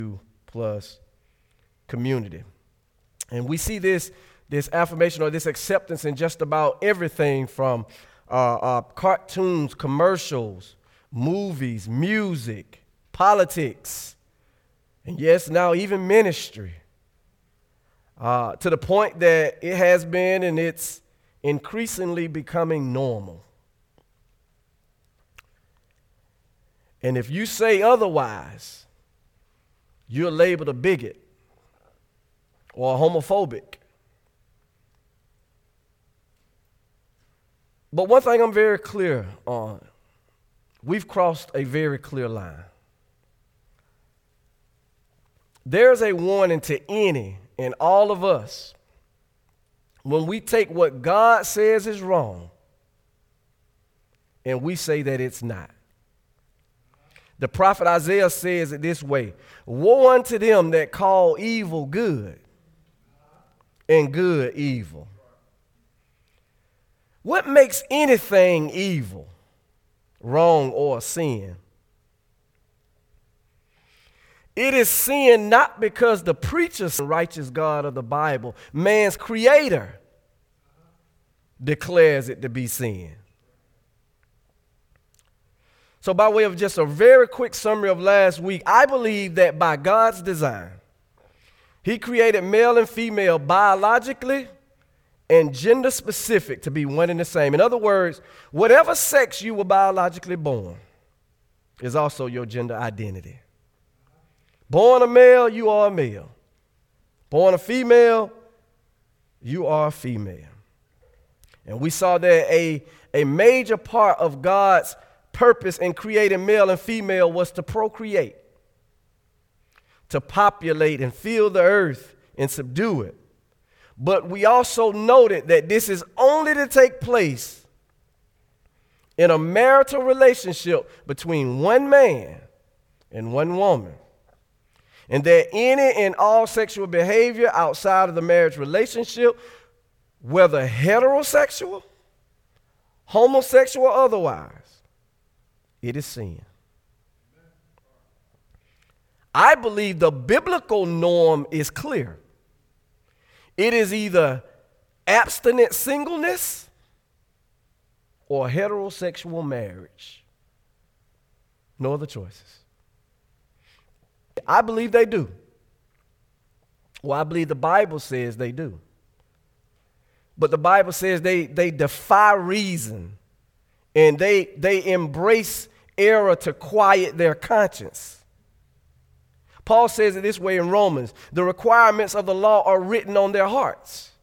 plus community. And we see this affirmation or this acceptance in just about everything from cartoons, commercials, movies, music, politics, and yes, now even ministry, to the point that it has been and it's increasingly becoming normal. And if you say otherwise, you're labeled a bigot or homophobic. But one thing I'm very clear on, we've crossed a very clear line. There's a warning to any and all of us when we take what God says is wrong and we say that it's not. The prophet Isaiah says it this way: woe unto them that call evil good and good evil. What makes anything evil, wrong, or sin? It is sin not because the preacher, the righteous God of the Bible, man's creator, declares it to be sin. So by way of just a very quick summary of last week, I believe that by God's design, he created male and female biologically and gender specific to be one and the same. In other words, whatever sex you were biologically born is also your gender identity. Born a male, you are a male. Born a female, you are a female. And we saw that a major part of God's purpose in creating male and female was to procreate, to populate and fill the earth and subdue it. But we also noted that this is only to take place in a marital relationship between one man and one woman. And that any and all sexual behavior outside of the marriage relationship, whether heterosexual, homosexual, or otherwise, it is sin. I believe the biblical norm is clear. It is either abstinent singleness or heterosexual marriage. No other choices. I believe they do. Well, I believe the Bible says they do. But the Bible says they defy reason and they embrace error to quiet their conscience. Paul says it this way in Romans: the requirements of the law are written on their hearts.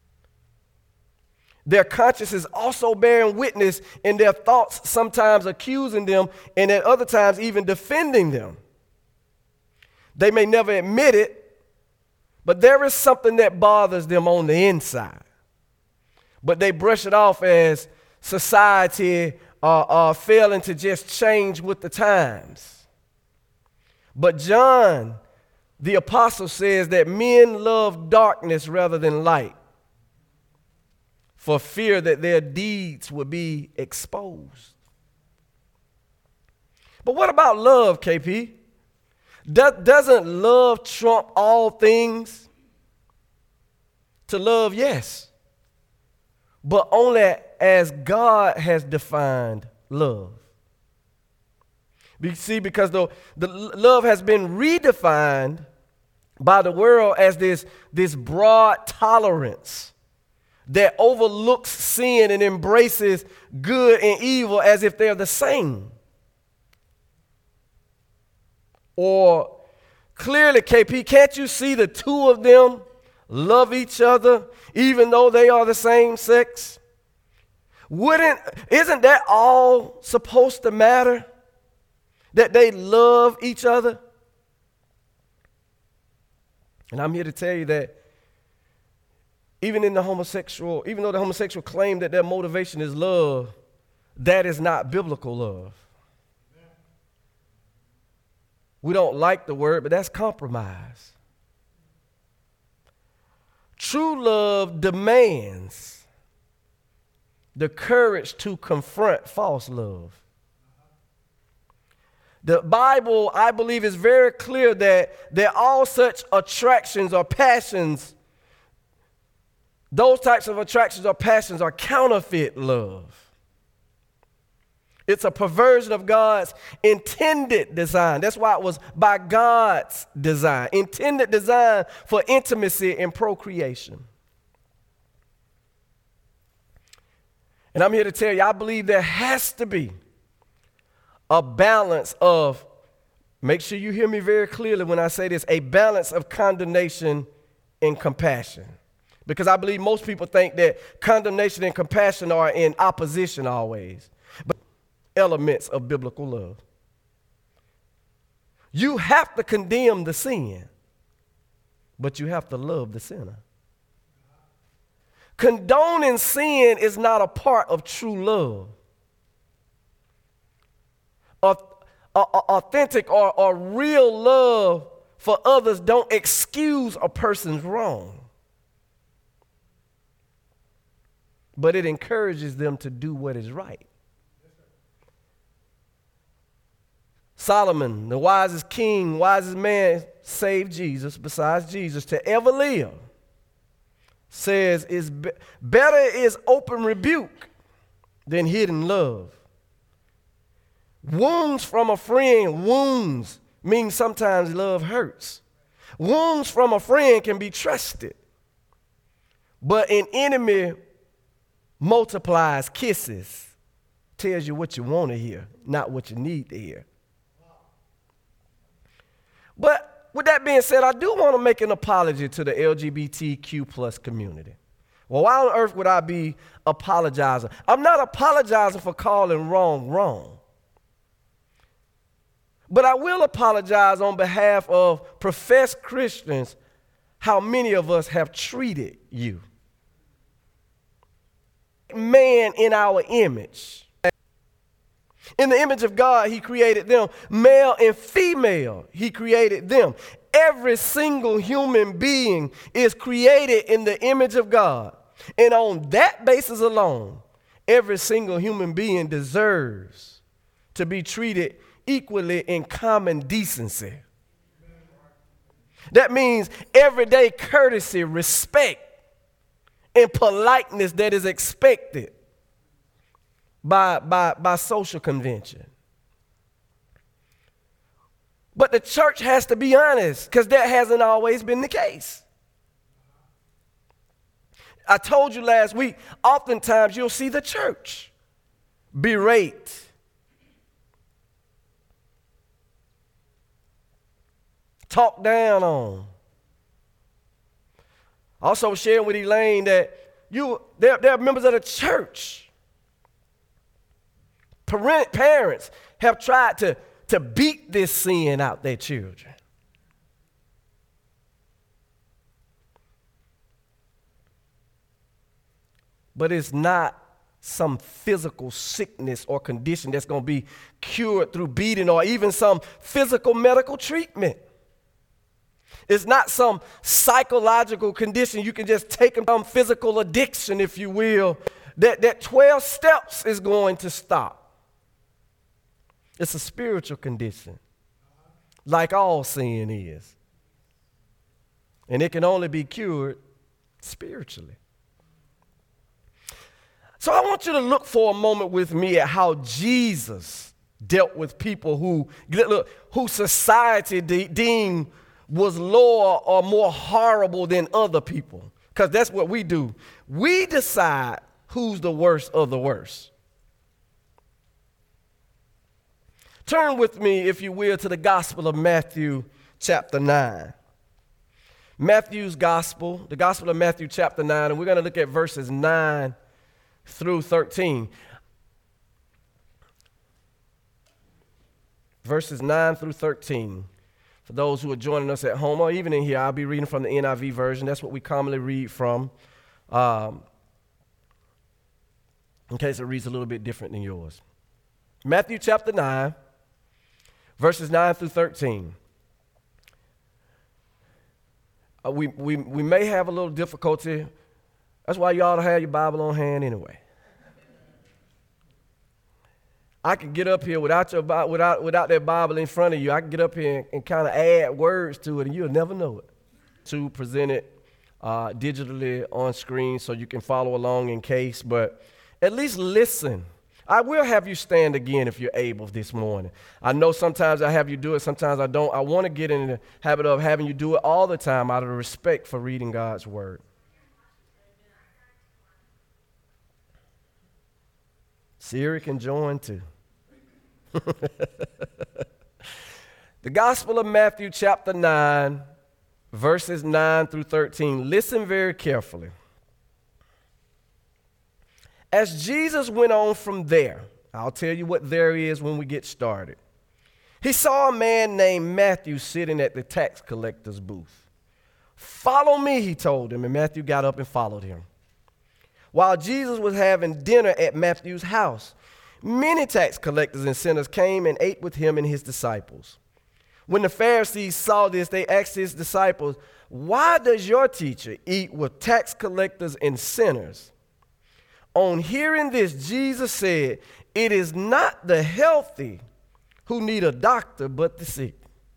Their conscience is also bearing witness, in their thoughts sometimes accusing them, and at other times even defending them. They may never admit it, but there is something that bothers them on the inside. But they brush it off as society failing to just change with the times. But John, the apostle, says that men love darkness rather than light for fear that their deeds would be exposed. But what about love, KP? Doesn't love trump all things? To love, yes, but only as God has defined love. You see, because the love has been redefined by the world as this broad tolerance that overlooks sin and embraces good and evil as if they're the same. Or clearly, KP, can't you see the two of them love each other even though they are the same sex? Isn't that all supposed to matter? That they love each other? And I'm here to tell you that even though the homosexual claim that their motivation is love, that is not biblical love. We don't like the word, but that's compromise. True love demands the courage to confront false love. The Bible, I believe, is very clear that all such attractions or passions, those types of attractions or passions are counterfeit love. It's a perversion of God's intended design. That's why it was by God's design, intended design for intimacy and procreation. And I'm here to tell you, I believe there has to be a balance of, make sure you hear me very clearly when I say this, a balance of condemnation and compassion. Because I believe most people think that condemnation and compassion are in opposition always. But elements of biblical love. You have to condemn the sin, but you have to love the sinner. Condoning sin is not a part of true love. Authentic or real love for others don't excuse a person's wrong, but it encourages them to do what is right. Solomon, the wisest king, wisest man, saved Jesus, besides Jesus, to ever live, says, better is open rebuke than hidden love. Wounds from a friend, wounds mean sometimes love hurts. Wounds from a friend can be trusted, but an enemy multiplies kisses, tells you what you want to hear, not what you need to hear. But with that being said, I do want to make an apology to the LGBTQ plus community. Well, why on earth would I be apologizing? I'm not apologizing for calling wrong wrong. But I will apologize on behalf of professed Christians how many of us have treated you. Man in our image. In the image of God, he created them. Male and female, he created them. Every single human being is created in the image of God. And on that basis alone, every single human being deserves to be treated equally in common decency. That means everyday courtesy, respect, and politeness that is expected by social convention. But the church has to be honest, because that hasn't always been the case. I told you last week, oftentimes you'll see the church berate, talk down on. Also sharing with Elaine that there are members of the church. Parents have tried to beat this sin out their children. But it's not some physical sickness or condition that's going to be cured through beating or even some physical medical treatment. It's not some psychological condition. You can just take some physical addiction, if you will, that 12 steps is going to stop. It's a spiritual condition, like all sin is. And it can only be cured spiritually. So I want you to look for a moment with me at how Jesus dealt with people who society deemed was lower or more horrible than other people. Because that's what we do. We decide who's the worst of the worst. Turn with me, if you will, to the Gospel of Matthew, chapter 9. Matthew's Gospel, the Gospel of Matthew, chapter 9, and we're going to look at verses 9 through 13. Verses 9 through 13. For those who are joining us at home or even in here, I'll be reading from the NIV version. That's what we commonly read from, in case it reads a little bit different than yours. Matthew chapter 9. Verses 9 through 13. We may have a little difficulty. That's why you ought to have your Bible on hand anyway. I could get up here without that Bible in front of you. I can get up here and kind of add words to it, and you'll never know it. To present it digitally on screen so you can follow along in case, but at least listen. I will have you stand again if you're able this morning. I know sometimes I have you do it, sometimes I don't. I want to get in the habit of having you do it all the time out of respect for reading God's word. Siri can join too. The Gospel of Matthew chapter 9, verses 9 through 13. Listen very carefully. As Jesus went on from there, I'll tell you what there is when we get started. He saw a man named Matthew sitting at the tax collector's booth. "Follow me," he told him, and Matthew got up and followed him. While Jesus was having dinner at Matthew's house, many tax collectors and sinners came and ate with him and his disciples. When the Pharisees saw this, they asked his disciples, "Why does your teacher eat with tax collectors and sinners?" On hearing this, Jesus said, "It is not the healthy who need a doctor, but the sick.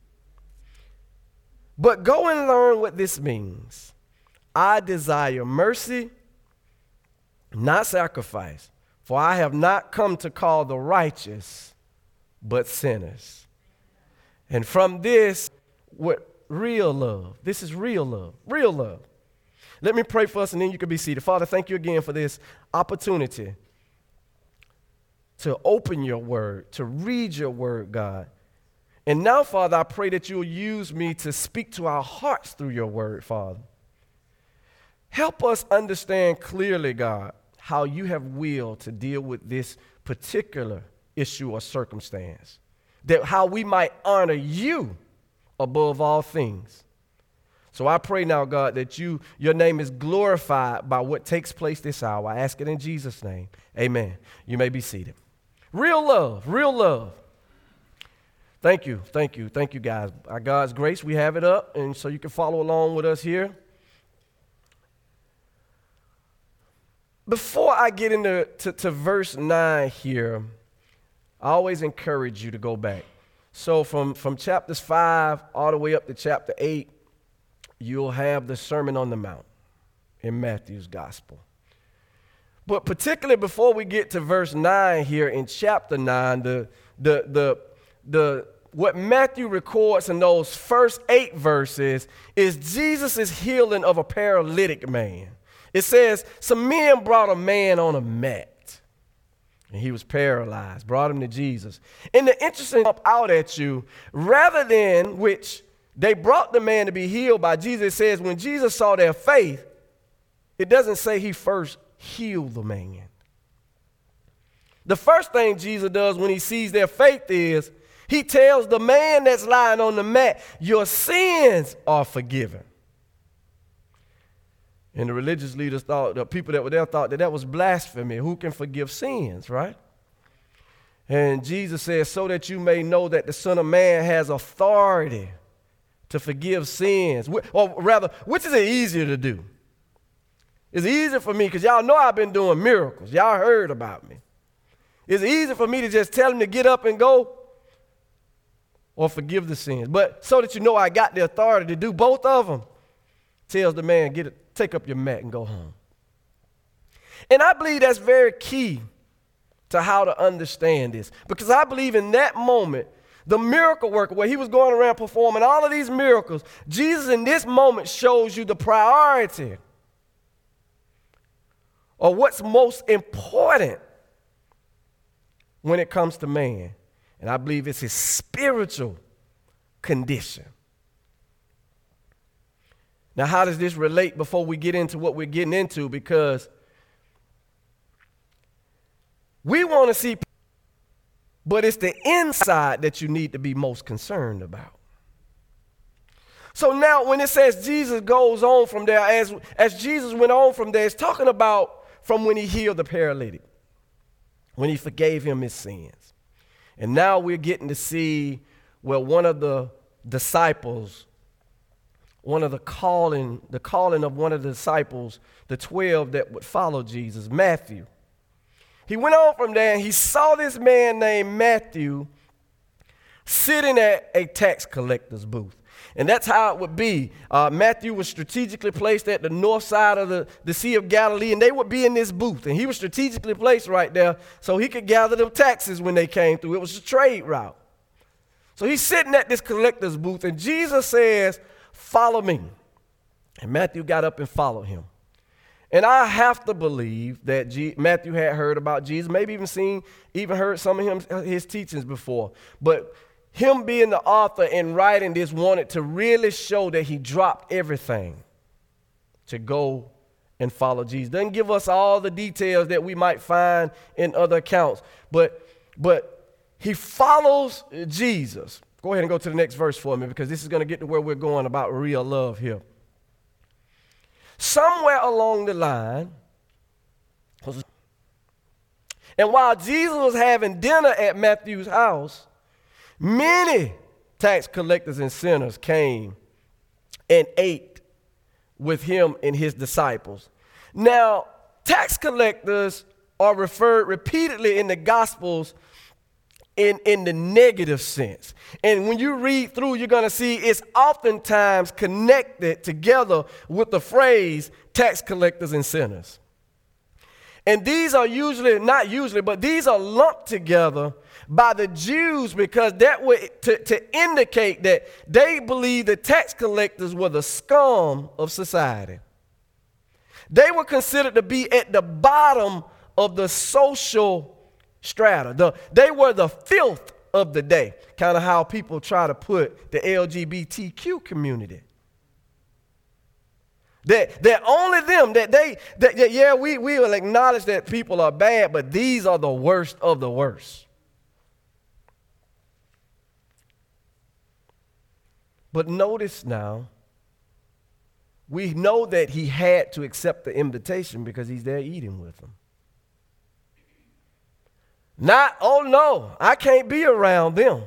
But go and learn what this means. I desire mercy, not sacrifice, for I have not come to call the righteous, but sinners." And from this, what real love. This is real love. Real love. Let me pray for us, and then you can be seated. Father, thank you again for this opportunity to open your word, to read your word, God. And now, Father, I pray that you'll use me to speak to our hearts through your word, Father. Help us understand clearly, God, how you have willed to deal with this particular issue or circumstance, that how we might honor you above all things. So I pray now, God, that your name is glorified by what takes place this hour. I ask it in Jesus' name. Amen. You may be seated. Real love, real love. Thank you, guys. By God's grace, we have it up, and so you can follow along with us here. Before I get into verse 9 here, I always encourage you to go back. So from chapters 5 all the way up to chapter 8, you'll have the Sermon on the Mount in Matthew's gospel. But particularly before we get to verse 9 here in chapter 9, what Matthew records in those first 8 verses is Jesus' healing of a paralytic man. It says, some men brought a man on a mat, and he was paralyzed, brought him to Jesus. And the interesting jump out at you, rather than which they brought the man to be healed by Jesus, it says when Jesus saw their faith, it doesn't say he first healed the man. The first thing Jesus does when he sees their faith is he tells the man that's lying on the mat, your sins are forgiven. And the religious leaders thought, the people that were there thought that was blasphemy. Who can forgive sins, right? And Jesus says, so that you may know that the Son of Man has authority to forgive sins. Or rather, which is it easier to do? It's easier for me because y'all know I've been doing miracles. Y'all heard about me. It's easier for me to just tell him to get up and go or forgive the sins. But so that you know I got the authority to do both of them, tells the man, take up your mat and go home. And I believe that's very key to how to understand this. Because I believe in that moment, the miracle worker, where he was going around performing all of these miracles, Jesus in this moment shows you the priority or what's most important when it comes to man. And I believe it's his spiritual condition. Now, how does this relate before we get into what we're getting into? Because we want to see, but it's the inside that you need to be most concerned about. So now when it says Jesus goes on from there, as Jesus went on from there, it's talking about from when he healed the paralytic, when he forgave him his sins. And now we're getting to see where one of the disciples, the calling of one of the disciples, the 12 that would follow Jesus, Matthew. he went on from there and he saw this man named Matthew sitting at a tax collector's booth. And that's how it would be. Matthew was strategically placed at the north side of the Sea of Galilee, and they would be in this booth. And he was strategically placed right there so he could gather them taxes when they came through. It was a trade route. So he's sitting at this collector's booth, and Jesus says, "Follow me." And Matthew got up and followed him. And I have to believe that Matthew had heard about Jesus, maybe even heard some of his teachings before. But him being the author and writing this wanted to really show that he dropped everything to go and follow Jesus. Doesn't give us all the details that we might find in other accounts, but he follows Jesus. Go ahead and go to the next verse for me, because this is going to get to where we're going about real love here. Somewhere along the line, and while Jesus was having dinner at Matthew's house, many tax collectors and sinners came and ate with him and his disciples. Now, tax collectors are referred repeatedly in the Gospels in the negative sense. And when you read through, you're going to see it's oftentimes connected together with the phrase tax collectors and sinners. And these are these are lumped together by the Jews because that would to indicate that they believed the tax collectors were the scum of society. They were considered to be at the bottom of the social strata. They were the filth of the day, kind of how people try to put the LGBTQ community. That only them, we will acknowledge that people are bad, but these are the worst of the worst. But notice now, we know that he had to accept the invitation because he's there eating with them. Not, oh no, I can't be around them.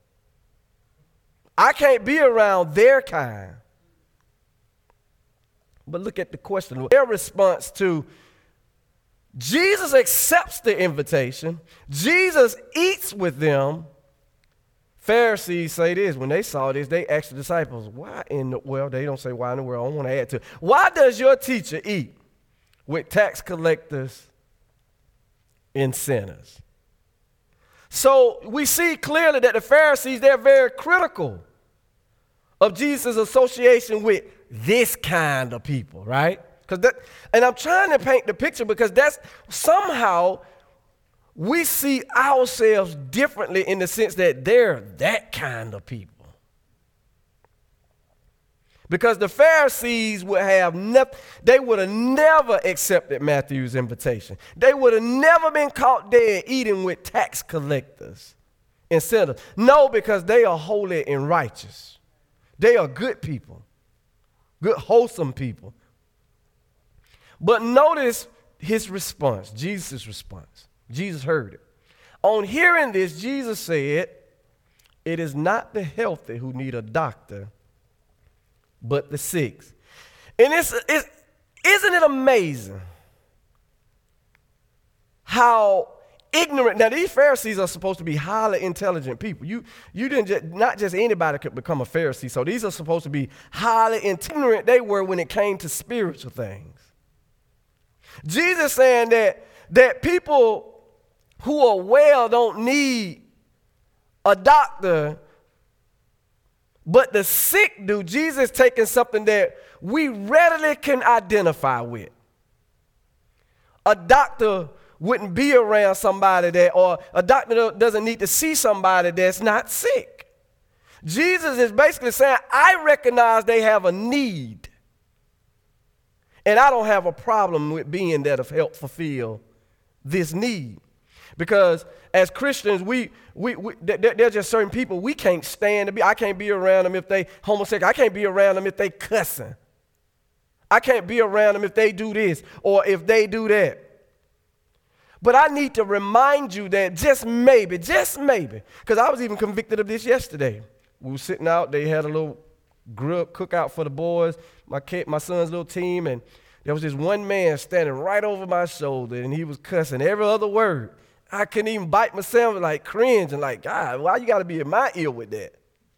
I can't be around their kind. But look at the question. Their response to Jesus accepts the invitation. Jesus eats with them. Pharisees say this. When they saw this, they asked the disciples, they don't say why in the world. I want to add to it. Why does your teacher eat with tax collectors and sinners? So we see clearly that the Pharisees, they're very critical of Jesus' association with this kind of people, right? And I'm trying to paint the picture because that's somehow we see ourselves differently in the sense that they're that kind of people. Because the Pharisees would have never accepted Matthew's invitation. They would have never been caught dead eating with tax collectors and sinners. No, because they are holy and righteous. They are good people, good, wholesome people. But notice his response, Jesus' response. Jesus heard it. On hearing this, Jesus said, "It is not the healthy who need a doctor, but the sick." And isn't it amazing how ignorant? Now, these Pharisees are supposed to be highly intelligent people. You didn't not just anybody could become a Pharisee. So these are supposed to be highly ignorant. They were when it came to spiritual things. Jesus saying that people who are well don't need a doctor, but the sick do. Jesus taking something that we readily can identify with. A doctor wouldn't be around somebody or a doctor doesn't need to see somebody that's not sick. Jesus is basically saying, I recognize they have a need, and I don't have a problem with being there to help fulfill this need. Because as Christians, there are just certain people we can't stand to be. I can't be around them if they homosexual. I can't be around them if they cussing. I can't be around them if they do this or if they do that. But I need to remind you that just maybe, because I was even convicted of this yesterday. We were sitting out. They had a little grill cookout for the boys, my son's little team, and There was this one man standing right over my shoulder, and he was cussing every other word. I couldn't even bite myself, like cringe, and like, God, why you got to be in my ear with that?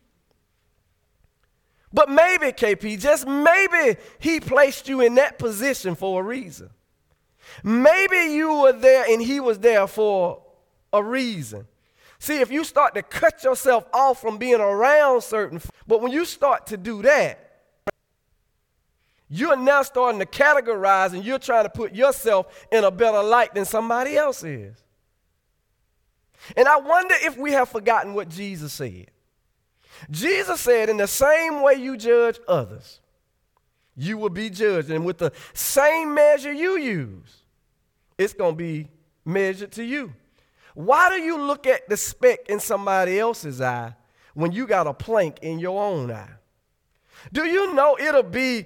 But maybe, KP, just maybe he placed you in that position for a reason. Maybe you were there and he was there for a reason. See, if you start to cut yourself off from being around but when you start to do that, you're now starting to categorize and you're trying to put yourself in a better light than somebody else is. And I wonder if we have forgotten what Jesus said. Jesus said, in the same way you judge others, you will be judged. And with the same measure you use, it's going to be measured to you. Why do you look at the speck in somebody else's eye when you got a plank in your own eye? Do you know it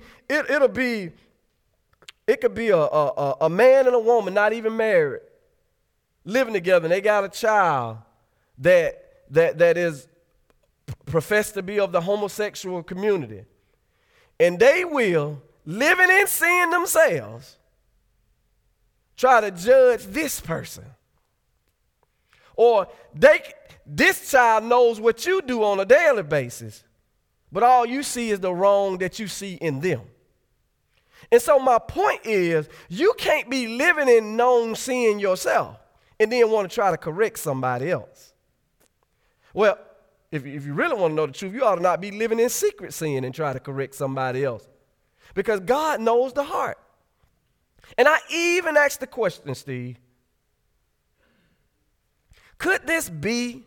could be a man and a woman not even married, living together, and they got a child that is professed to be of the homosexual community. And they will, living in sin themselves, try to judge this person. Or this child knows what you do on a daily basis, but all you see is the wrong that you see in them. And so my point is, you can't be living in known sin yourself and then want to try to correct somebody else. Well, if you really want to know the truth, you ought to not be living in secret sin and try to correct somebody else. Because God knows the heart. And I even asked the question, Steve, could this be?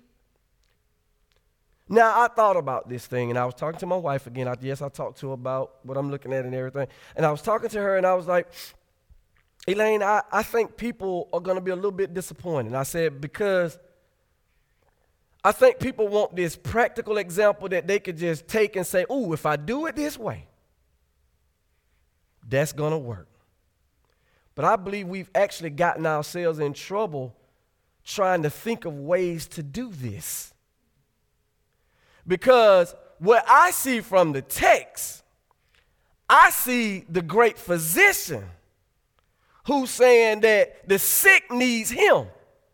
Now, I thought about this thing, and I was talking to my wife again. I talked to her about what I'm looking at and everything. And I was talking to her, and I was like, Elaine, I think people are going to be a little bit disappointed. And I said, because I think people want this practical example that they could just take and say, ooh, if I do it this way, that's going to work. But I believe we've actually gotten ourselves in trouble trying to think of ways to do this. Because what I see from the text, I see the great physician who's saying that the sick needs him.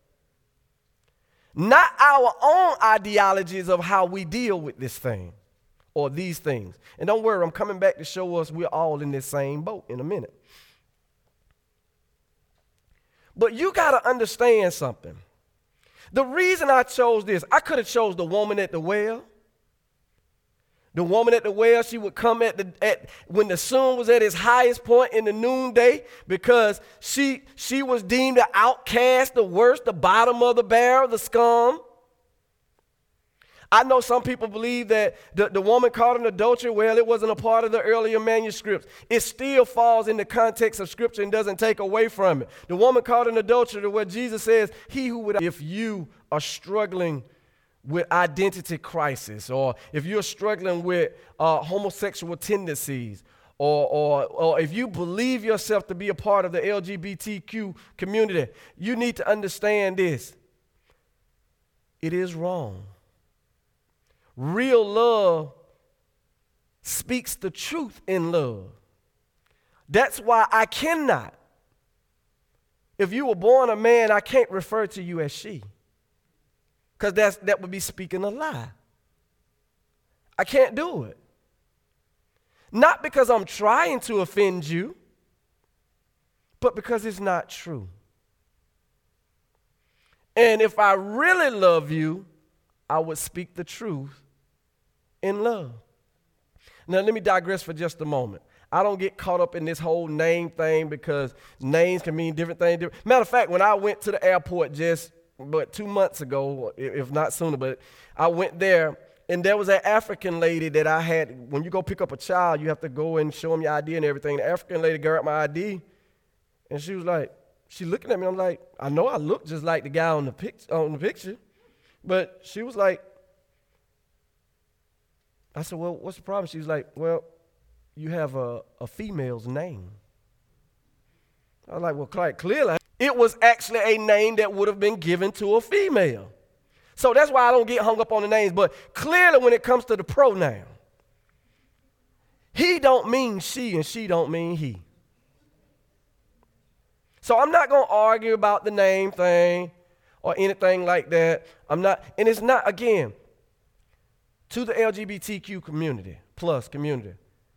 Not our own ideologies of how we deal with this thing or these things. And don't worry, I'm coming back to show us we're all in this same boat in a minute. But you got to understand something. The reason I chose this, I could have chose the woman at the well. The woman at the well, she would come when the sun was at its highest point in the noonday because she was deemed the outcast, the worst, the bottom of the barrel, the scum. I know some people believe that the woman caught in adultery, well, it wasn't a part of the earlier manuscripts. It still falls in the context of Scripture and doesn't take away from it. The woman caught in adultery, where Jesus says, if you are struggling with identity crisis, or if you're struggling with homosexual tendencies, or if you believe yourself to be a part of the LGBTQ community, you need to understand this. It is wrong. Real love speaks the truth in love. That's why I cannot. If you were born a man, I can't refer to you as she. Because that would be speaking a lie. I can't do it. Not because I'm trying to offend you, but because it's not true. And if I really love you, I would speak the truth in love. Now, let me digress for just a moment. I don't get caught up in this whole name thing because names can mean different things. Matter of fact, when I went to the airport just 2 months ago, if not sooner, but I went there, and there was an African lady that I had. When you go pick up a child, you have to go and show them your ID and everything. The African lady grabbed my ID, and she was like, she looking at me. I'm like, I know I look just like the guy on the picture, but she was like, I said, well, what's the problem? She was like, well, you have a female's name. I was like, well, quite clearly, it was actually a name that would have been given to a female. So that's why I don't get hung up on the names. But clearly when it comes to the pronoun, he don't mean she and she don't mean he. So I'm not going to argue about the name thing or anything like that. I'm not, and it's not, again, to the LGBTQ community, plus community.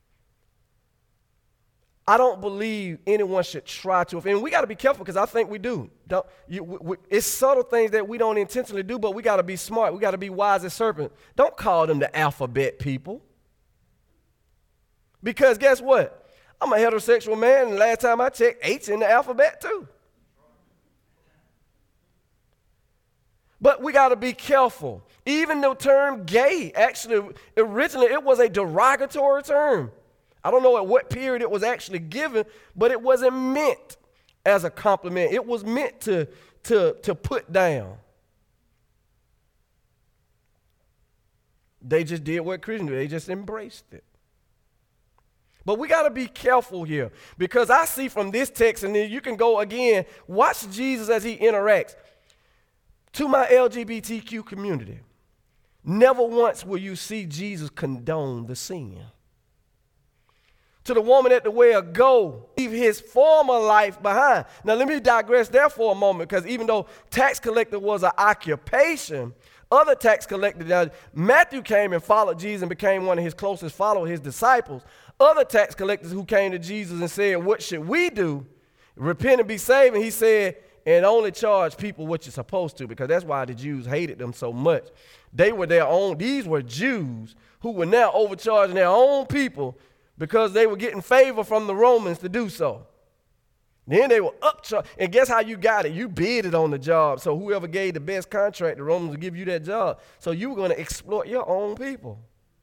I don't believe anyone should try to offend. We got to be careful because I think we do. It's subtle things that we don't intentionally do, but we got to be smart. We got to be wise as serpents. Don't call them the alphabet people. Because guess what? I'm a heterosexual man, and last time I checked, H in the alphabet too. But we got to be careful. Even the term gay, actually, originally it was a derogatory term. I don't know at what period it was actually given, but it wasn't meant as a compliment. It was meant to put down. They just did what Christians do. They just embraced it. But we got to be careful here because I see from this text, and then you can go again, watch Jesus as he interacts. To my LGBTQ community, never once will you see Jesus condone the sin. To the woman at the well, go, leave his former life behind. Now, let me digress there for a moment, because even though tax collector was an occupation, other tax collectors, Matthew came and followed Jesus and became one of his closest followers, his disciples. Other tax collectors who came to Jesus and said, what should we do? Repent and be saved. And he said, and only charge people what you're supposed to, because that's why the Jews hated them so much. They were their own, these were Jews who were now overcharging their own people because they were getting favor from the Romans to do so. Then they were upcharged. And guess how you got it? You bid it on the job. So whoever gave the best contract, the Romans would give you that job. So you were going to exploit your own people.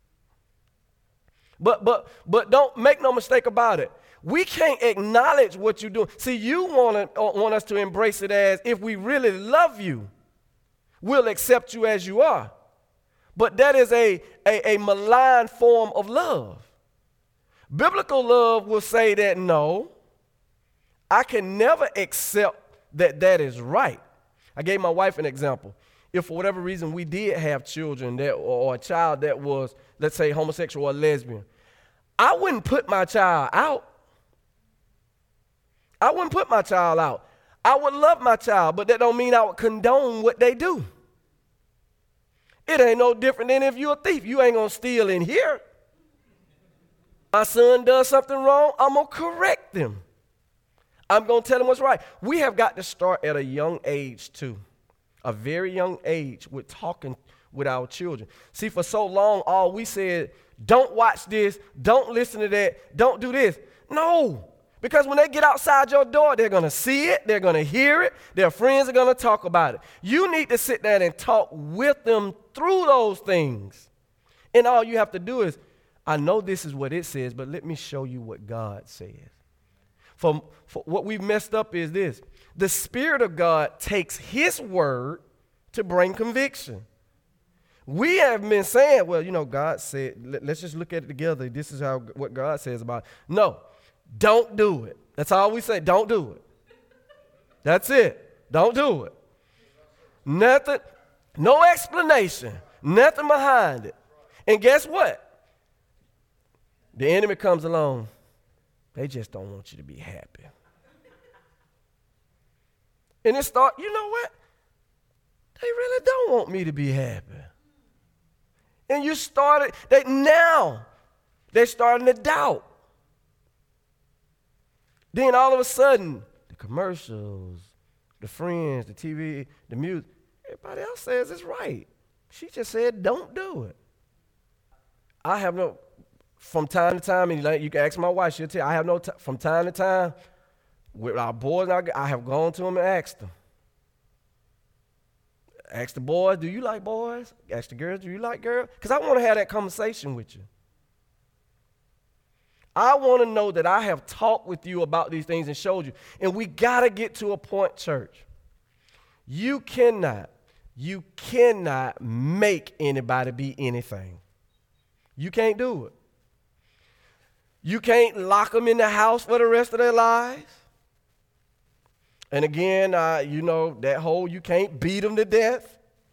But don't make no mistake about it. We can't acknowledge what you're doing. See, you want us to embrace it as if we really love you, we'll accept you as you are. But that is a malign form of love. Biblical love will say that no, I can never accept that is right. I gave my wife an example. If for whatever reason we did have children or a child that was, let's say, homosexual or lesbian, I wouldn't put my child out. I wouldn't put my child out. I would love my child, but that don't mean I would condone what they do. It ain't no different than if you're a thief. You ain't going to steal in here. My son does something wrong, I'm going to correct them. I'm going to tell him what's right. We have got to start at a young age, too. A very young age with talking with our children. See, for so long, all we said, don't watch this, don't listen to that, don't do this. No, because when they get outside your door, they're going to see it, they're going to hear it, their friends are going to talk about it. You need to sit down and talk with them through those things. And all you have to do is, I know this is what it says, but let me show you what God says. For what we've messed up is this. The Spirit of God takes his word to bring conviction. We have been saying, well, God said, let's just look at it together. This is what God says about it. No, don't do it. That's all we say. Don't do it. That's it. Don't do it. Nothing, no explanation, nothing behind it. And guess what? The enemy comes along. They just don't want you to be happy. And it starts, you know what? They really don't want me to be happy. And you started, they're starting to doubt. Then all of a sudden, the commercials, the friends, the TV, the music, everybody else says it's right. She just said, don't do it. From time to time, and you can ask my wife, she'll tell you, from time to time, with our boys, I have gone to them and asked them. Ask the boys, do you like boys? Ask the girls, do you like girls? Because I want to have that conversation with you. I want to know that I have talked with you about these things and showed you. And we got to get to a point, church. You cannot make anybody be anything. You can't do it. You can't lock them in the house for the rest of their lives. And again, that whole you can't beat them to death.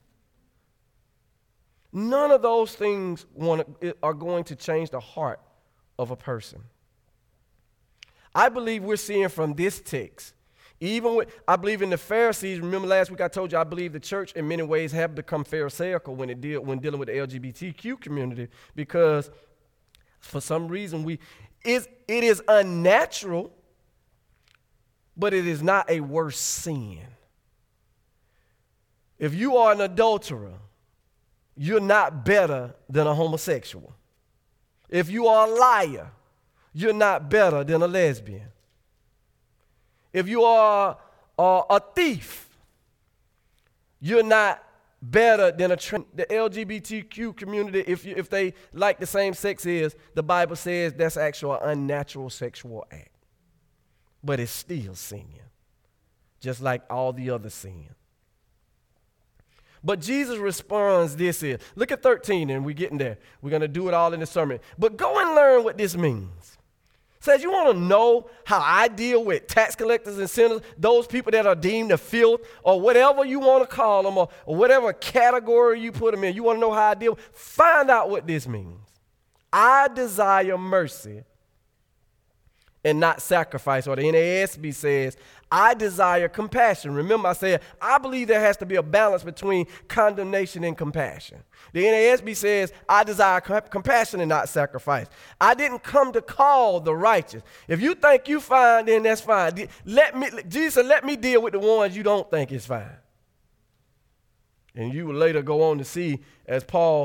None of those things are going to change the heart of a person. I believe we're seeing from this text, I believe in the Pharisees. Remember last week I told you I believe the church in many ways have become Pharisaical when dealing with the LGBTQ community, because for some reason it is unnatural, but it is not a worse sin. If you are an adulterer, you're not better than a homosexual. If you are a liar, you're not better than a lesbian. If you are a thief, you're not better than the LGBTQ community. If they like the same sex the Bible says that's actually an unnatural sexual act. But it's still sin, just like all the other sin. But Jesus responds look at 13, and we're getting there. We're going to do it all in the sermon. But go and learn what this means. Says, you want to know how I deal with tax collectors and sinners, those people that are deemed the filth, or whatever you want to call them, or whatever category you put them in. You want to know how I deal? Find out what this means. I desire mercy and not sacrifice. Or the NASB says, I desire compassion. Remember I said, I believe there has to be a balance between condemnation and compassion. The NASB says, I desire compassion and not sacrifice. I didn't come to call the righteous. If you think you fine, then that's fine. Jesus said, let me deal with the ones you don't think is fine. And you will later go on to see, as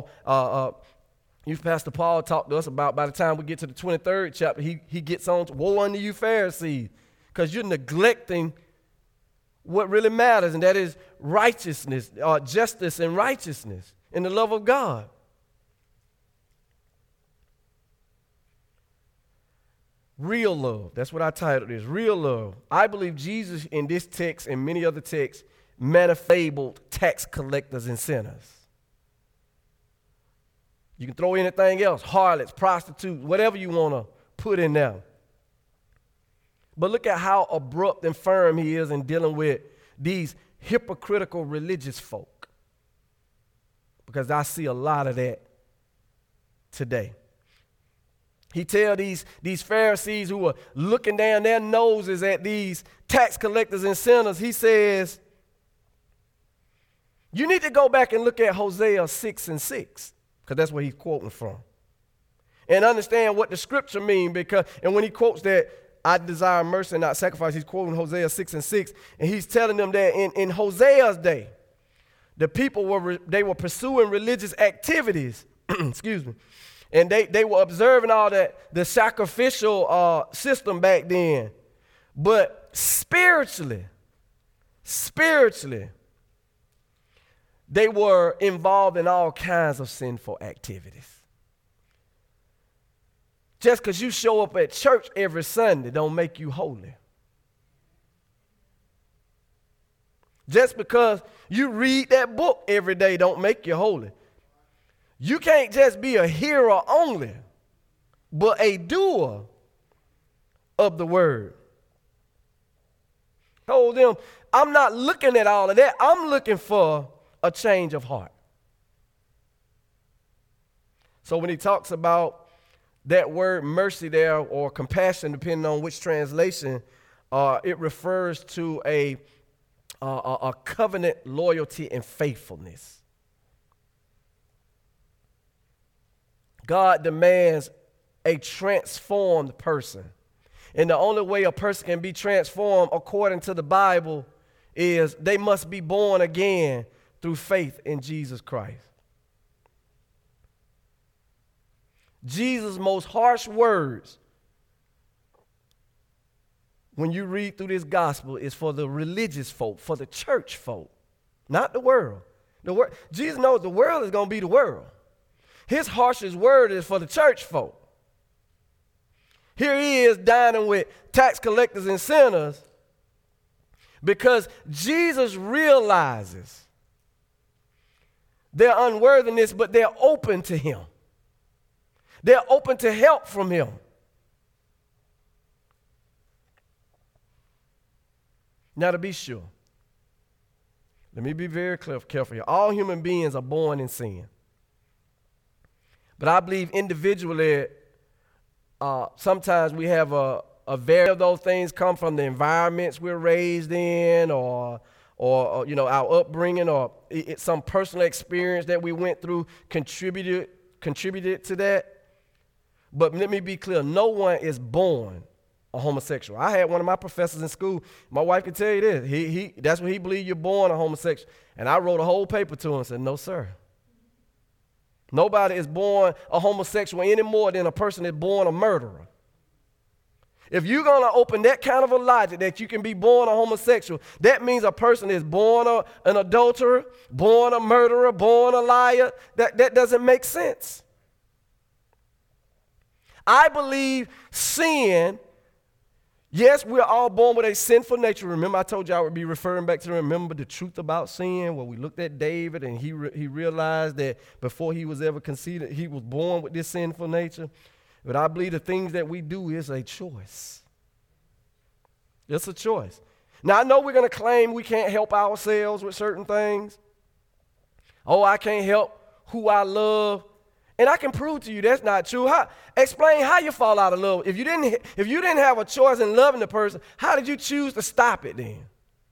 Pastor Paul talked to us about, by the time we get to the 23rd chapter, he gets on to, woe unto you Pharisees, because you're neglecting what really matters, and that is righteousness, justice and righteousness, and the love of God. Real love, that's what I titled this, real love. I believe Jesus in this text and many other texts manifabled tax collectors and sinners. You can throw anything else, harlots, prostitutes, whatever you want to put in there. But look at how abrupt and firm he is in dealing with these hypocritical religious folk. Because I see a lot of that today. He tells these Pharisees who are looking down their noses at these tax collectors and sinners, he says, you need to go back and look at Hosea 6:6. Because that's where he's quoting from. And understand what the scripture means, and when he quotes that, I desire mercy and not sacrifice, he's quoting Hosea 6:6. And he's telling them that in Hosea's day, the people were pursuing religious activities, excuse me, and they were observing all the sacrificial system back then. But spiritually, they were involved in all kinds of sinful activities. Just because you show up at church every Sunday don't make you holy. Just because you read that book every day don't make you holy. You can't just be a hearer only, but a doer of the word. Told them, I'm not looking at all of that. I'm looking for a change of heart. So when he talks about that word mercy there, or compassion, depending on which translation, it refers to a covenant loyalty and faithfulness. God demands a transformed person. And the only way a person can be transformed, according to the Bible, is they must be born again through faith in Jesus Christ. Jesus' most harsh words when you read through this gospel is for the religious folk, for the church folk, not the world. Jesus knows the world is going to be the world. His harshest word is for the church folk. Here he is dining with tax collectors and sinners because Jesus realizes their unworthiness, but they're open to him. They're open to help from him. Now, to be sure, let me be very careful here. All human beings are born in sin. But I believe individually, sometimes we have a variety of those things come from the environments we're raised in, or our upbringing, or some personal experience that we went through contributed to that. But let me be clear, no one is born a homosexual. I had one of my professors in school, my wife can tell you this, that's what he believed, you're born a homosexual. And I wrote a whole paper to him and said, no, sir. Nobody is born a homosexual any more than a person is born a murderer. If you're going to open that kind of a logic that you can be born a homosexual, that means a person is born an adulterer, born a murderer, born a liar. That doesn't make sense. I believe sin, yes, we're all born with a sinful nature. Remember, I told you I would be referring back to remember the truth about sin, where we looked at David and he realized that before he was ever conceived, he was born with this sinful nature. But I believe the things that we do is a choice. It's a choice. Now, I know we're going to claim we can't help ourselves with certain things. Oh, I can't help who I love. And I can prove to you that's not true. Explain how you fall out of love. If you didn't have a choice in loving the person, how did you choose to stop it then?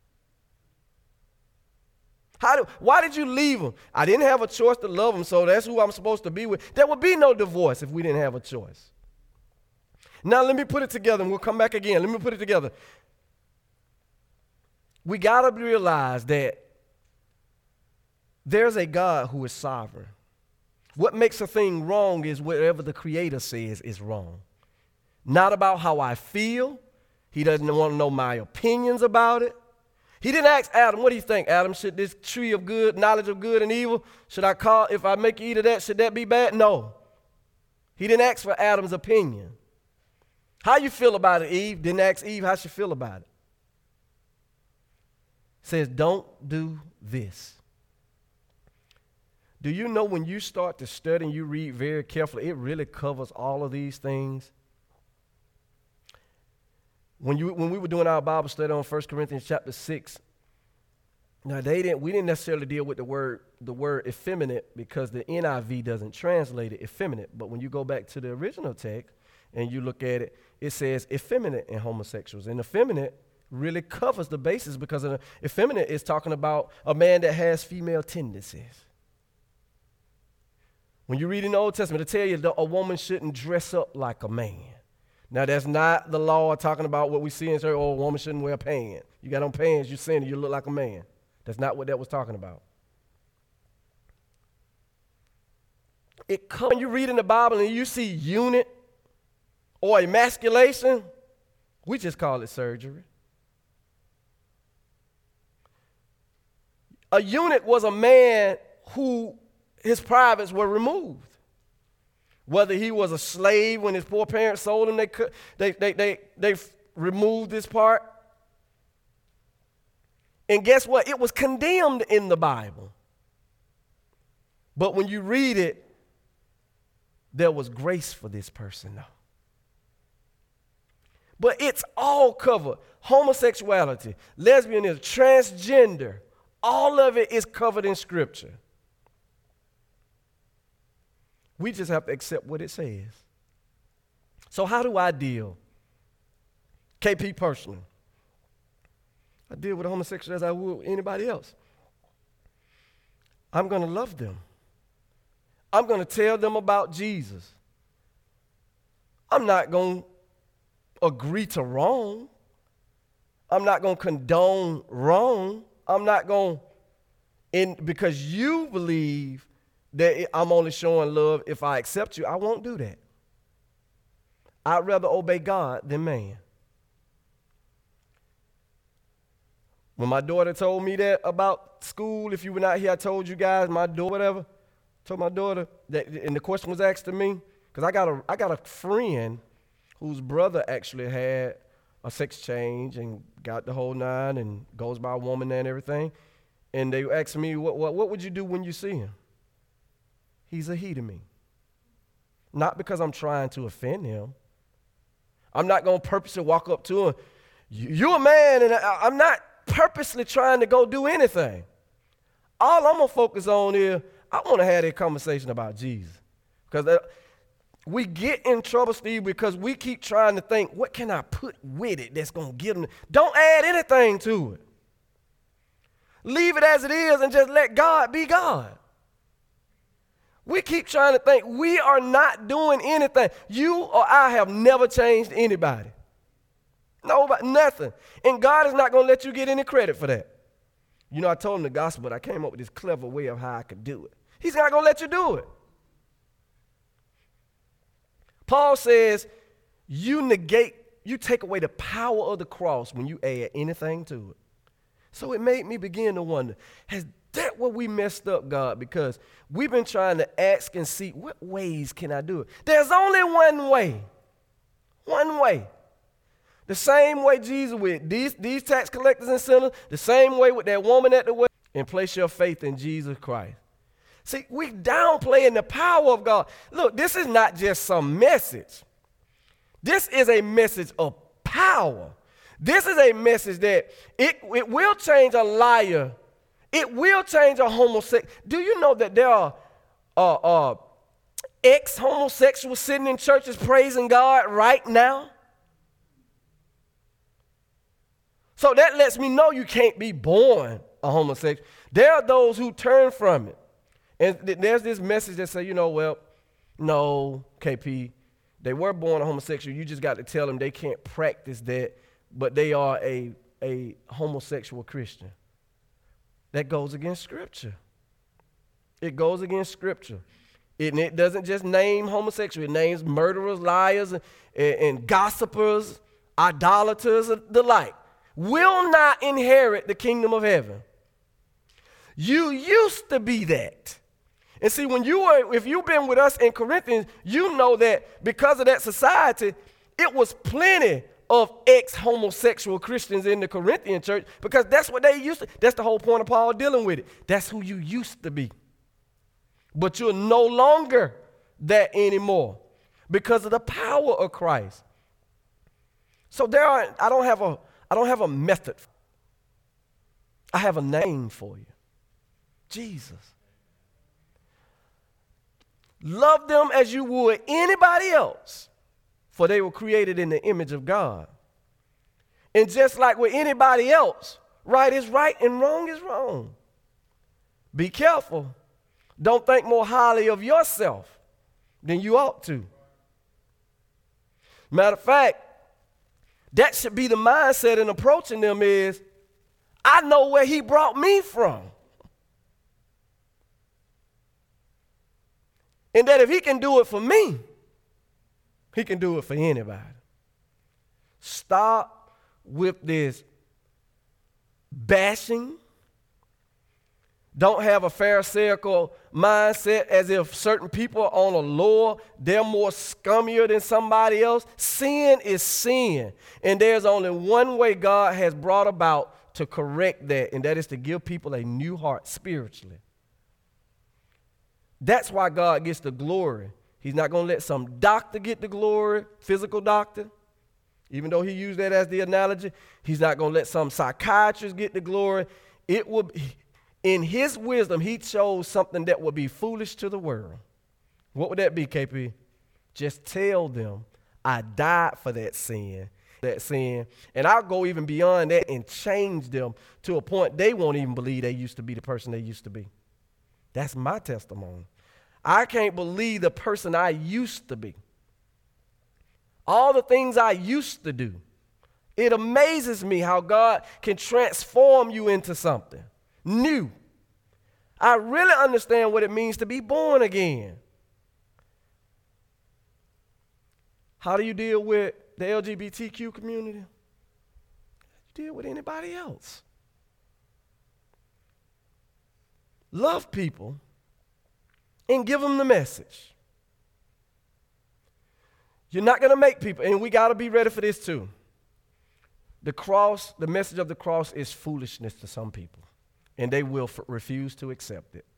Why did you leave them? I didn't have a choice to love them, so that's who I'm supposed to be with. There would be no divorce if we didn't have a choice. Now let me put it together, and we'll come back again. Let me put it together. We got to realize that there's a God who is sovereign. What makes a thing wrong is whatever the Creator says is wrong. Not about how I feel. He doesn't want to know my opinions about it. He didn't ask Adam, what do you think, Adam? Should this tree of good, knowledge of good and evil, if I make you eat of that, should that be bad? No. He didn't ask for Adam's opinion. How you feel about it, Eve? Didn't ask Eve how she feel about it. Says, don't do this. Do you know when you start to study and you read very carefully, it really covers all of these things? When we were doing our Bible study on 1 Corinthians chapter 6, now we didn't necessarily deal with the word effeminate because the NIV doesn't translate it effeminate. But when you go back to the original text and you look at it, it says effeminate in homosexuals. And effeminate really covers the basis because effeminate is talking about a man that has female tendencies. When you read in the Old Testament, it tell you that a woman shouldn't dress up like a man. Now, that's not the law talking about what we see and say, oh, a woman shouldn't wear pants. You got on pants, you're saying you look like a man. That's not what that was talking about. When you read in the Bible and you see unit or emasculation, we just call it surgery. A eunuch was a man who his privates were removed. Whether he was a slave when his poor parents sold him, they removed this part. And guess what? It was condemned in the Bible. But when you read it, there was grace for this person now. But it's all covered. Homosexuality, lesbianism, transgender, all of it is covered in Scripture. We just have to accept what it says. So how do I deal? KP personally. I deal with a homosexual as I would with anybody else. I'm going to love them. I'm going to tell them about Jesus. I'm not going to agree to wrong. I'm not going to condone wrong. I'm not going to, because you believe that I'm only showing love if I accept you, I won't do that. I'd rather obey God than man. When my daughter told me that about school, if you were not here, I told you guys, told my daughter, that, and the question was asked to me, because I got a friend whose brother actually had a sex change and got the whole nine and goes by a woman and everything. And they asked me, what would you do when you see him? He's a he to me. Not because I'm trying to offend him. I'm not going to purposely walk up to him. You're a man, and I'm not purposely trying to go do anything. All I'm going to focus on is I want to have that conversation about Jesus. Because We get in trouble, Steve, because we keep trying to think, what can I put with it that's going to give them? Don't add anything to it. Leave it as it is and just let God be God. We keep trying to think we are not doing anything. You or I have never changed anybody. Nobody, nothing. And God is not going to let you get any credit for that. You know, I told him the gospel, but I came up with this clever way of how I could do it. He's not going to let you do it. Paul says you take away the power of the cross when you add anything to it. So it made me begin to wonder, has that where we messed up, God? Because we've been trying to ask and see, what ways can I do it? There's only one way. One way. The same way Jesus with these tax collectors and sinners, the same way with that woman at the well, and place your faith in Jesus Christ. See, we downplaying the power of God. Look, this is not just some message. This is a message of power. This is a message that it will change a liar. It will change a homosexual. Do you know that there are ex-homosexuals sitting in churches praising God right now? So that lets me know you can't be born a homosexual. There are those who turn from it. And there's this message that say, well, no, KP, they were born a homosexual. You just got to tell them they can't practice that, but they are a homosexual Christian. That goes against Scripture. It goes against Scripture. It doesn't just name homosexual. It names murderers, liars, and gossipers, idolaters, the like. Will not inherit the kingdom of heaven. You used to be that. And see, if you've been with us in Corinthians, you know that because of that society, it was plenty of ex-homosexual Christians in the Corinthian church because that's what they used to. That's the whole point of Paul dealing with it. That's who you used to be. But you're no longer that anymore because of the power of Christ. So I don't have a method. I have a name for you. Jesus. Love them as you would anybody else, for they were created in the image of God. And just like with anybody else, right is right and wrong is wrong. Be careful. Don't think more highly of yourself than you ought to. Matter of fact, that should be the mindset in approaching them is, I know where he brought me from. And that if he can do it for me, he can do it for anybody. Stop with this bashing. Don't have a pharisaical mindset as if certain people are on a lower, they're more scummier than somebody else. Sin is sin. And there's only one way God has brought about to correct that, and that is to give people a new heart spiritually. That's why God gets the glory. He's not going to let some doctor get the glory, physical doctor, even though he used that as the analogy. He's not going to let some psychiatrist get the glory. It will be, in his wisdom, he chose something that would be foolish to the world. What would that be, KP? Just tell them, I died for that sin. And I'll go even beyond that and change them to a point they won't even believe they used to be the person they used to be. That's my testimony. I can't believe the person I used to be. All the things I used to do. It amazes me how God can transform you into something new. I really understand what it means to be born again. How do you deal with the LGBTQ community? You deal with anybody else. Love people and give them the message. You're not going to make people, and we got to be ready for this too. The cross, the message of the cross is foolishness to some people, and they will refuse to accept it.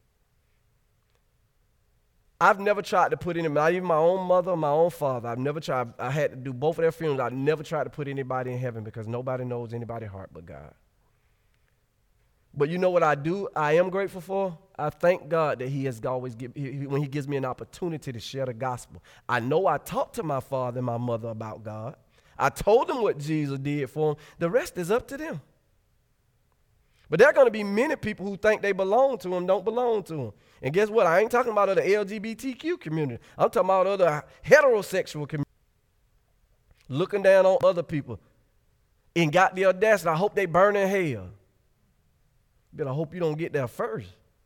I've never tried to put anybody, not even my own mother or my own father, I've never tried. I had to do both of their funerals. I never tried to put anybody in heaven because nobody knows anybody's heart but God. But you know what I am grateful for? I thank God that he has always when he gives me an opportunity to share the gospel. I know I talked to my father and my mother about God. I told them what Jesus did for them. The rest is up to them. But there are going to be many people who think they belong to him, don't belong to him. And guess what? I ain't talking about the LGBTQ community. I'm talking about other heterosexual community. Looking down on other people and got the audacity. I hope they burn in hell. But I hope you don't get there first.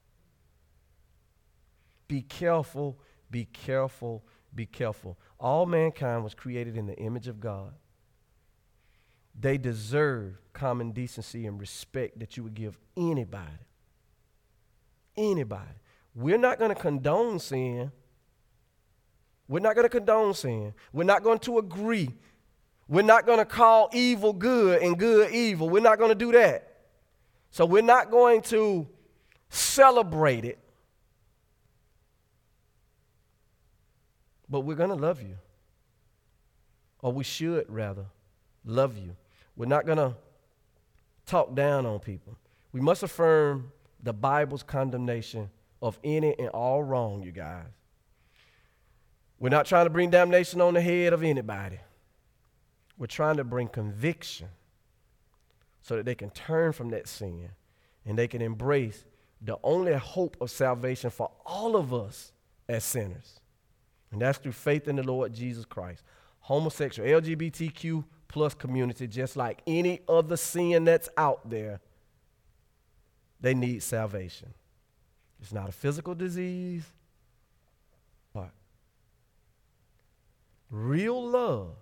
Be careful, be careful, be careful. All mankind was created in the image of God. They deserve common decency and respect that you would give anybody. Anybody. We're not going to condone sin. We're not going to condone sin. We're not going to agree. We're not going to call evil good and good evil. We're not going to do that. So we're not going to celebrate it. But we're going to love you. Or we should, rather, love you. We're not going to talk down on people. We must affirm the Bible's condemnation of any and all wrong, you guys. We're not trying to bring damnation on the head of anybody. We're trying to bring conviction so that they can turn from that sin and they can embrace the only hope of salvation for all of us as sinners. And that's through faith in the Lord Jesus Christ. Homosexual, LGBTQ plus community, just like any other sin that's out there, they need salvation. It's not a physical disease. But real love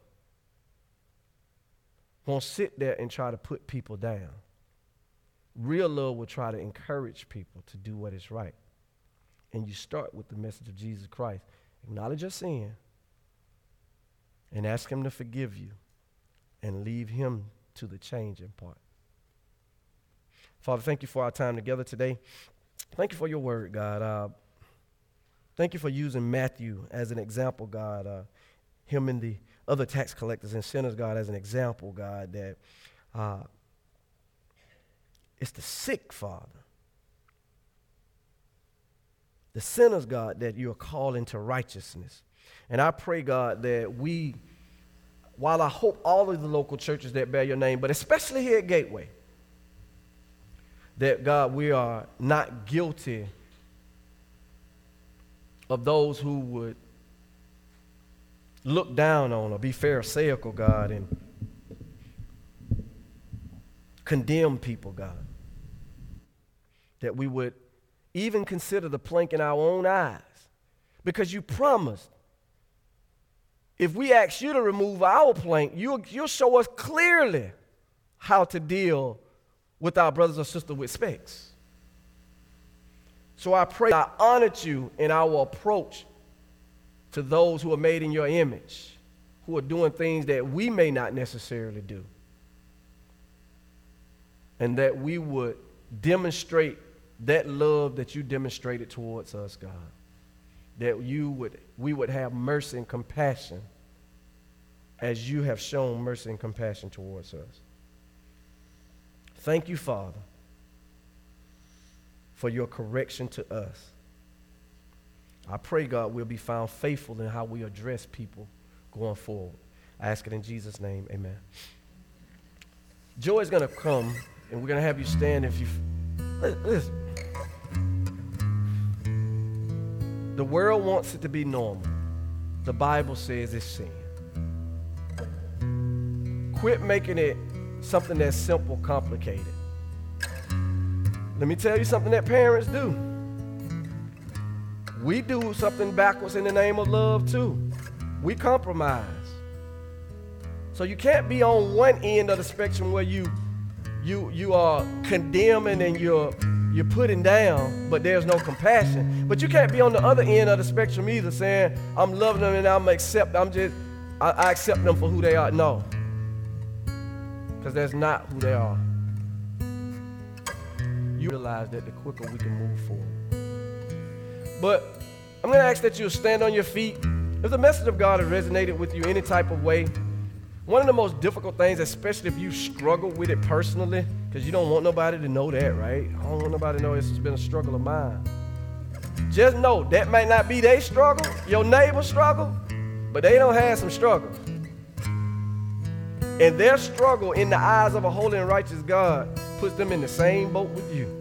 won't sit there and try to put people down. Real love will try to encourage people to do what is right. And you start with the message of Jesus Christ. Acknowledge your sin and ask him to forgive you and leave him to the changing part. Father, thank you for our time together today. Thank you for your word, God. Thank you for using Matthew as an example, God. Him and the other tax collectors and sinners, God, as an example, God, that it's the sick, Father. The sinners, God, that you are calling to righteousness. And I pray, God, that we, while I hope all of the local churches that bear your name, but especially here at Gateway, that, God, we are not guilty of those who would look down on or be pharisaical, God, and condemn people, God. That we would even consider the plank in our own eyes. Because you promised, if we ask you to remove our plank, you'll show us clearly how to deal with our brothers or sisters with specks. So I pray I honored you in our approach to those who are made in your image, who are doing things that we may not necessarily do. And that we would demonstrate that love that you demonstrated towards us, God. That we would have mercy and compassion as you have shown mercy and compassion towards us. Thank you, Father, for your correction to us. I pray, God, we'll be found faithful in how we address people going forward. I ask it in Jesus' name, amen. Joy is going to come, and we're going to have you stand if you... Listen. The world wants it to be normal. The Bible says it's sin. Quit making it something that's simple, complicated. Let me tell you something that parents do. We do something backwards in the name of love too. We compromise. So you can't be on one end of the spectrum where you are condemning and you're putting down, but there's no compassion. But you can't be on the other end of the spectrum either, saying, I'm loving them and I accept them for who they are. No. Because that's not who they are. You realize that the quicker we can move forward. But I'm going to ask that you stand on your feet. If the message of God has resonated with you any type of way, One of the most difficult things, especially if you struggle with it personally, because you don't want nobody to know that, right? I don't want nobody to know this has been a struggle of mine. Just know that might not be their struggle, your neighbor's struggle, but they don't have some struggles. And their struggle in the eyes of a holy and righteous God puts them in the same boat with you.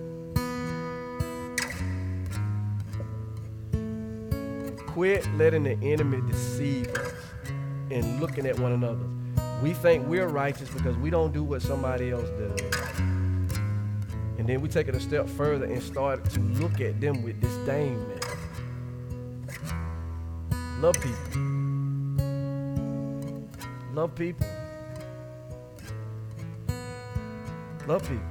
Quit letting the enemy deceive us and looking at one another. We think we're righteous because we don't do what somebody else does. And then we take it a step further and start to look at them with disdain, man. Love people. Love people. Love people.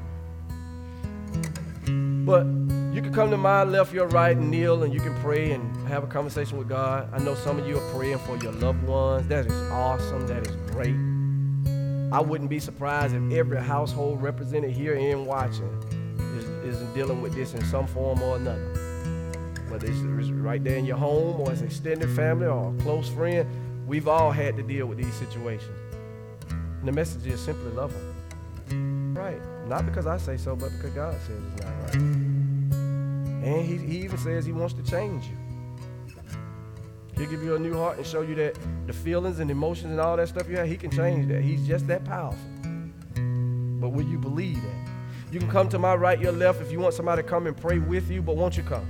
But you can come to my left, your right, and kneel, and you can pray and have a conversation with God. I know some of you are praying for your loved ones. That is awesome. That is great. I wouldn't be surprised if every household represented here and watching is dealing with this in some form or another. Whether it's right there in your home or it's extended family or a close friend, we've all had to deal with these situations. And the message is simply love them. Right. Not because I say so, but because God says it's not right. And he even says he wants to change you. He'll give you a new heart and show you that the feelings and emotions and all that stuff you have, he can change that. He's just that powerful. But will you believe that? You can come to my right, your left if you want somebody to come and pray with you, but won't you come?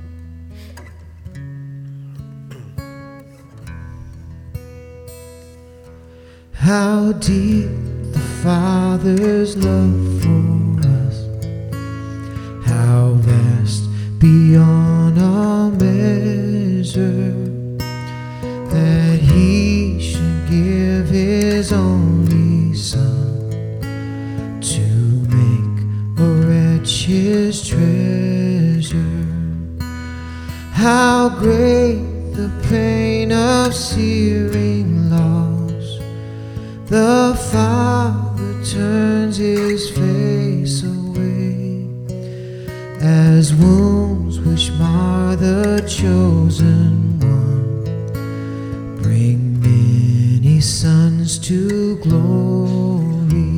How deep the Father's love for us, how vast beyond all measure, that he should give his only Son to make a wretch his treasure. How great the pain of searing loss, the Father turns his face away, as wounds which mar the chosen one bring many sons to glory.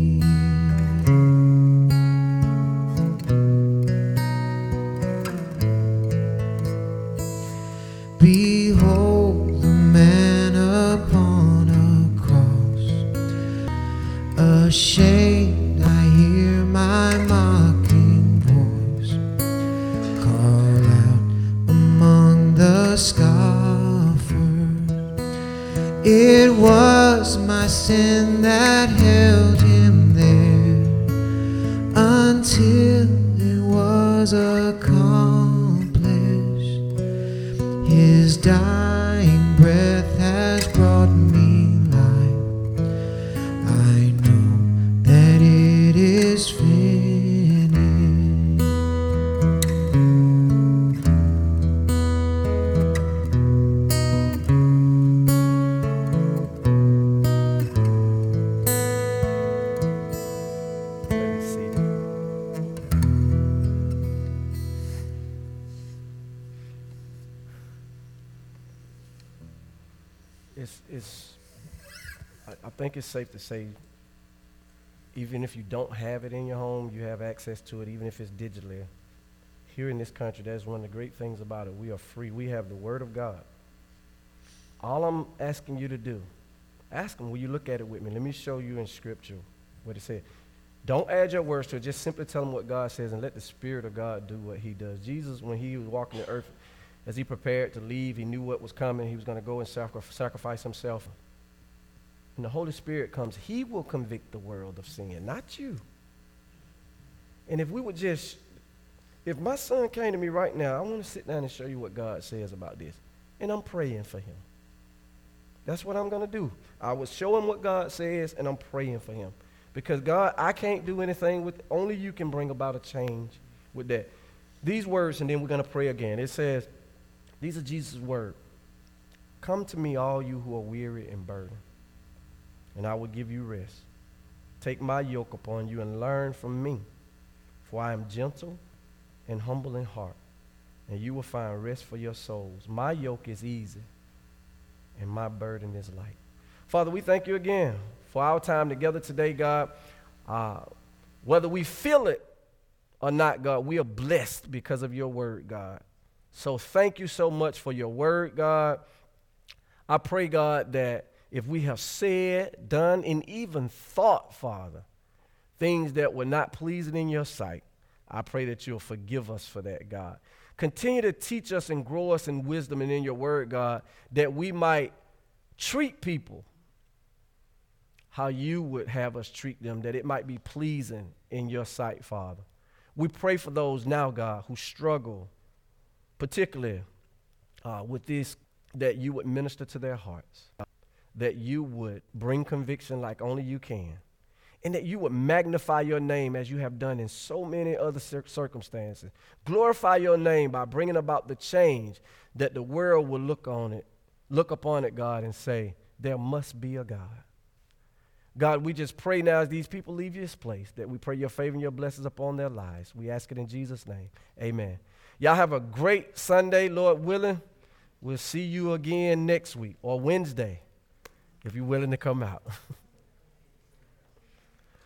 Behold the man upon a cross, ashamed I hear my mocking voice call out among the scoffers. It was my sin that held him there until it was accomplished. His dying breath has brought me life. I know that it is finished. Let me see. I think it's safe to say, even if you don't have it in your home, you have access to it, even if it's digitally. Here in this country, that's one of the great things about it. We are free. We have the Word of God. All I'm asking you to do, ask him, will you look at it with me? Let me show you in Scripture what it said. Don't add your words to it. Just simply tell him what God says and let the Spirit of God do what he does. Jesus, when he was walking the earth, as he prepared to leave, he knew what was coming. He was going to go and sacrifice himself. When the Holy Spirit comes, he will convict the world of sin, not you. And if we would just, if my son came to me right now, I want to sit down and show you what God says about this. And I'm praying for him. That's what I'm going to do. I will show him what God says, and I'm praying for him. Because God, I can't do anything with, only you can bring about a change with that. These words, and then we're going to pray again. It says, these are Jesus' words. Come to me, all you who are weary and burdened, and I will give you rest. Take my yoke upon you and learn from me, for I am gentle and humble in heart, and you will find rest for your souls. My yoke is easy, and my burden is light. Father, we thank you again for our time together today, God. Whether we feel it or not, God, we are blessed because of your word, God. So thank you so much for your word, God. I pray, God, that if we have said, done, and even thought, Father, things that were not pleasing in your sight, I pray that you'll forgive us for that, God. Continue to teach us and grow us in wisdom and in your word, God, that we might treat people how you would have us treat them, that it might be pleasing in your sight, Father. We pray for those now, God, who struggle, particularly with this, that you would minister to their hearts, that you would bring conviction like only you can, and that you would magnify your name as you have done in so many other circumstances. Glorify your name by bringing about the change that the world will look upon it, God, and say, there must be a God. God, we just pray now as these people leave this place that we pray your favor and your blessings upon their lives. We ask it in Jesus' name. Amen. Y'all have a great Sunday, Lord willing. We'll see you again next week or Wednesday if you're willing to come out.